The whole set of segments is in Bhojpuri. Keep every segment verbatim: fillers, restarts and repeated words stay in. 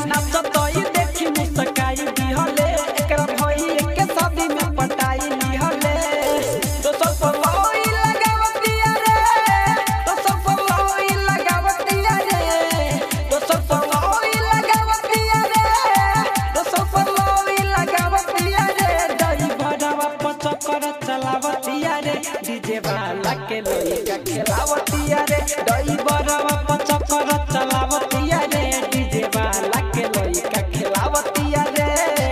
नाचतई देखी मुस्काई दिहले एकरा भई के शादी में पटाई लिहले तो सब पलोई लगावतिया रे तो सब पलोई लगावतिया रे तो सब पलोई लगावतिया रे तो सब पलोई लगावतिया रे दई भड़वा पचकर चलावतिया रे डीजे वाला के लइका खेलावतिया रे दई भड़वा पचकर चलावतिया रे डीजे वाला के लइका खेलावतिया रे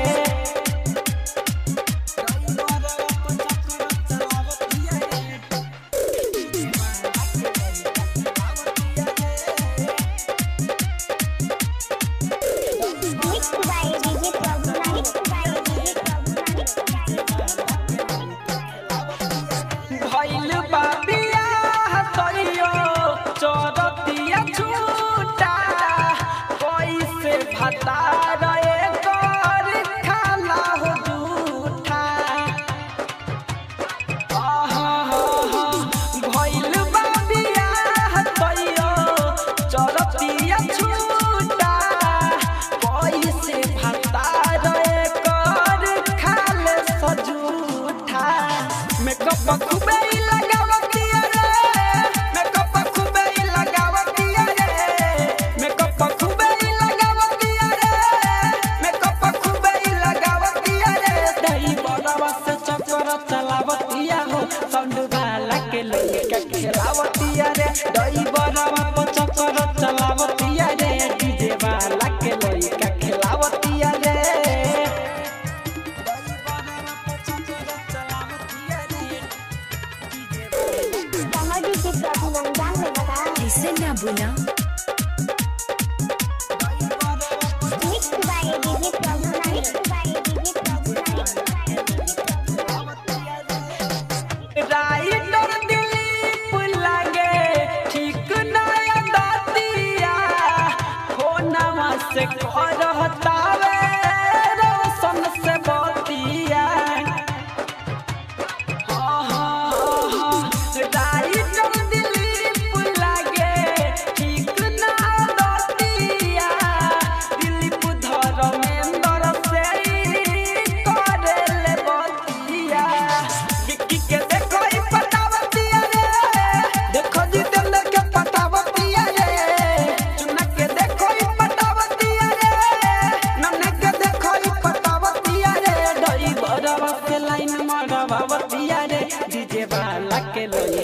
भइल बाबिया हतरियो चरतिया छूटा कैसे भता रे कर खाला हो झूठा आहा भइल बाबिया हतरियो चरतिया छूटा कैसे भता रे कर खाले सजूठा मेकअप खूबे लगावतिया रे मेकअप खूबे लगावतिया रे मेकअप खूबे लगावतिया रे मेकअप खूबे लगावतिया रे दही बड़वा से चक्कर चलावतिया हो साउंड वाला के लइका खेलावतिया रे दही बड़वा पे चक्कर चलावतिया रे डीजे वाला के लइका खेलावतिया रे ऐसे ना बोला राइटर दिलीप लागे ठीक नया दातिया फोनवा से करहतावे रोशन से बतिया राइटर दिलीप लागे ठीक नया दातिया दिलीप धर्मेंद्र से करेले बतिया विक्की के देखो ई पटावतिया रे देखो जितेंद्र के पटावतिया रे चुना के देखो ई पटावतिया रे नन्हे के देखो ई पटावतिया रे दई बड़वा से लाइन मरवावतिया रे डीजे वाला के लइका